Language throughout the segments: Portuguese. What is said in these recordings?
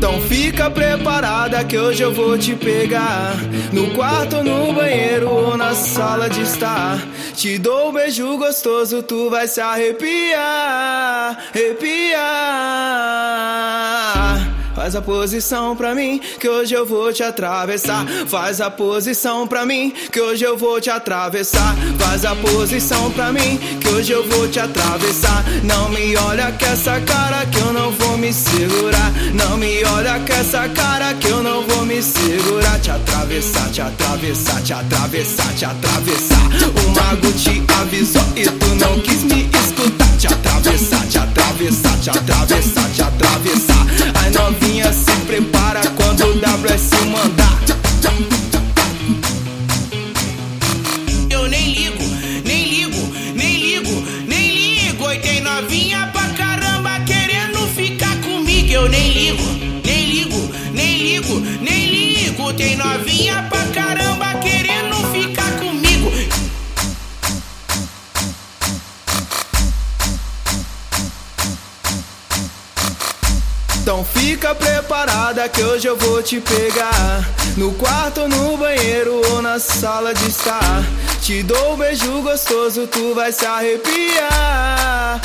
Então fica preparada que hoje eu vou te pegar. No quarto, no banheiro ou na sala de estar. Te dou um beijo gostoso, tu vai se arrepiar, arrepiar. Faz a posição pra mim, que hoje eu vou te atravessar. Faz a posição pra mim, que hoje eu vou te atravessar. Faz a posição pra mim, que hoje eu vou te atravessar. Não me olha com essa cara que eu não vou me segurar. Não me olha com essa cara que eu não vou me segurar. Te atravessar, te atravessar, te atravessar, te atravessar. O mago te avisou e tu não quis me escutar. Te atravessar, te atravessar, te atravessar, te atravessar. Ai novinha, se prepara quando o WS mandar. Eu nem ligo, nem ligo, nem ligo, nem ligo. E tem novinha pra caramba querendo ficar comigo. Eu nem ligo, nem ligo, nem ligo, nem ligo. Tem novinha pra caramba querendo ficar comigo. Então fica preparada que hoje eu vou te pegar. No quarto, no banheiro ou na sala de estar. Te dou um beijo gostoso, tu vai se arrepiar,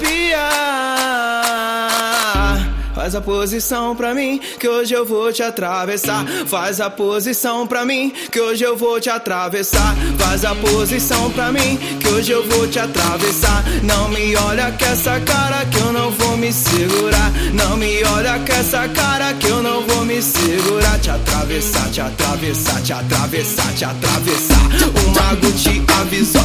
arrepiar. Faz a posição pra mim, que hoje eu vou te atravessar. Faz a posição pra mim, que hoje eu vou te atravessar. Faz a posição pra mim, que hoje eu vou te atravessar. Não me olha com essa cara que eu não vou me segurar. Não me olha com essa cara que eu não vou me segurar. Te atravessar, te atravessar, te atravessar, te atravessar. O mago te avisou